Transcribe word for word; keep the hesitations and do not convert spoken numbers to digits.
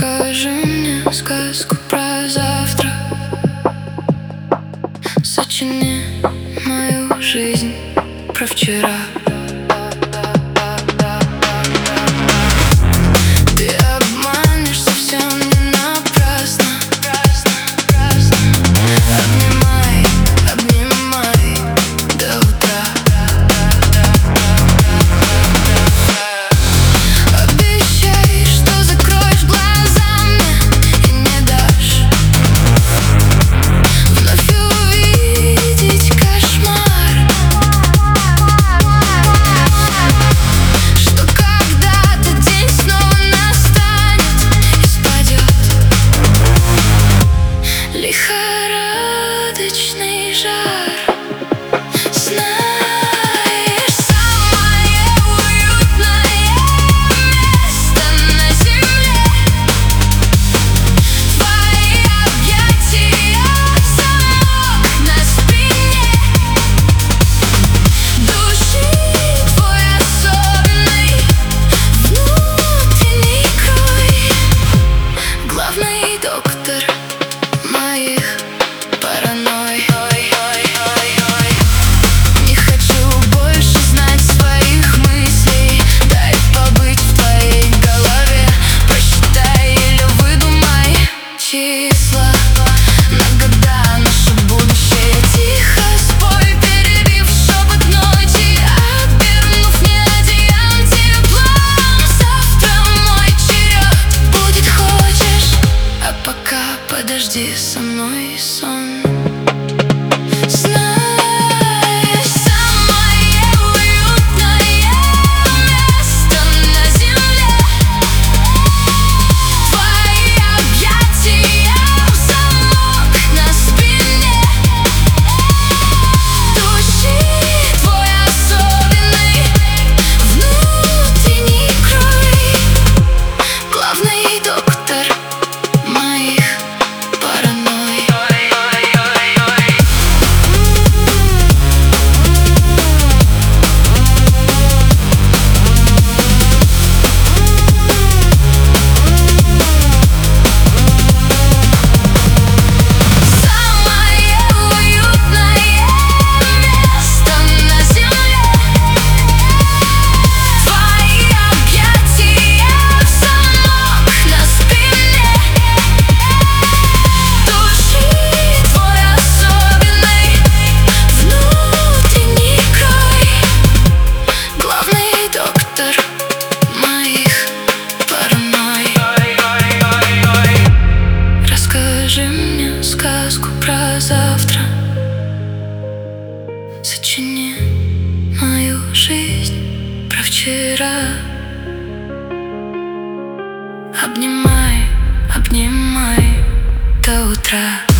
Расскажи мне сказку про завтра. Сочини мою жизнь про вчера. Ты обманешь совсем не напрасно. Обнимай, обнимай до утра. Обещай, что закроешь глаза мне и не дашь вновь увидеть кошмар. Что когда-то день снова настанет и спадет лихорадочный жар. Знаешь, самое уютное место на земле — твои объятия, замок на спине. Души твой особенный внутренний крой. Главный доктор моих паранойй. Не хочу больше знать своих мыслей. Дай побыть в твоей голове. Посчитай или выдумай числа на года, наше будущее. Тихо спой, перебив шепот ночи, обернув мне одеялом тепла. Завтра мой черед будет, хочешь? А пока подожди со мной сон. Знаешь, самое уютное место на земле — твои объятия, замок на спине. Души твой особенный внутренний крой. Главный доктор моих паранойй. Самое уютное место на земле — твои объятия, замок на спине. Души твой особенный внутренний крой. Главный доктор моих паранойй. Расскажи мне сказку про завтра. Сочини мою жизнь про вчера. Обнимай, обнимай до утра.